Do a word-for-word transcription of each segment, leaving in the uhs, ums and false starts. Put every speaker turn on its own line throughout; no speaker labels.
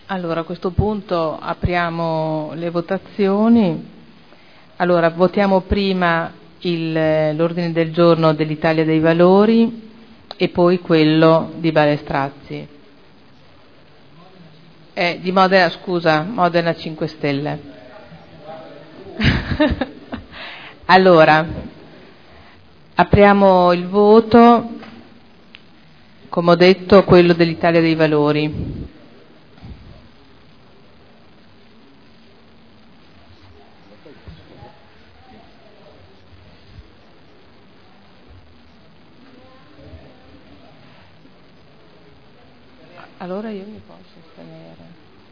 Allora, a questo punto apriamo le votazioni. Allora, votiamo prima il, l'ordine del giorno dell'Italia dei Valori e poi quello di Vale Strazzi. Eh, di Modena, scusa, Modena cinque Stelle. Allora, apriamo il voto, come ho detto, quello dell'Italia dei Valori. Allora io mi posso astenere.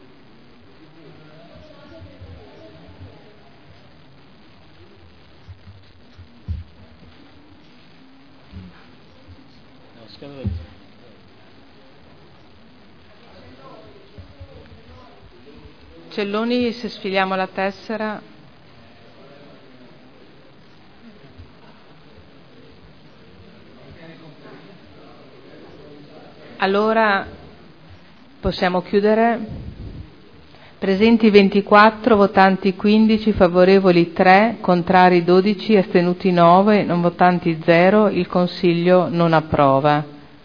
Celloni, se sfiliamo la tessera. Allora possiamo chiudere. Presenti ventiquattro, votanti quindici, favorevoli tre, contrari dodici, astenuti nove, non votanti zero. Il Consiglio non approva.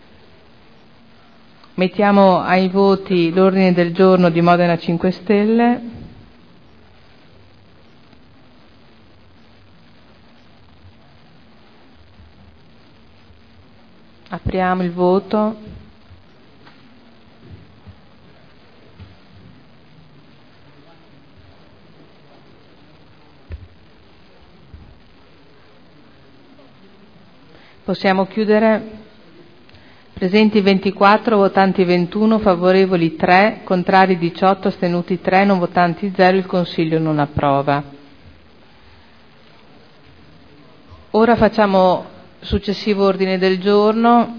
Mettiamo ai voti l'ordine del giorno di Modena cinque Stelle. Apriamo il voto. Possiamo chiudere. Presenti ventiquattro, votanti ventuno, favorevoli tre, contrari diciotto, astenuti tre, non votanti zero. Il Consiglio non approva. Ora facciamo successivo ordine del giorno.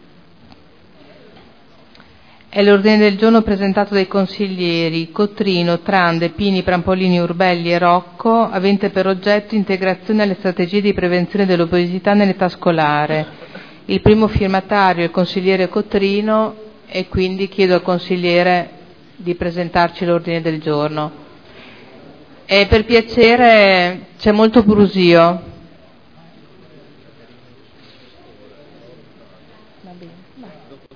È l'ordine del giorno presentato dai consiglieri Cottrino, Trande, Pini, Prampolini, Urbelli e Rocco, avente per oggetto integrazione alle strategie di prevenzione dell'obesità nell'età scolare. Il primo firmatario è il consigliere Cottrino e quindi chiedo al consigliere di presentarci l'ordine del giorno. E per piacere, c'è molto brusio.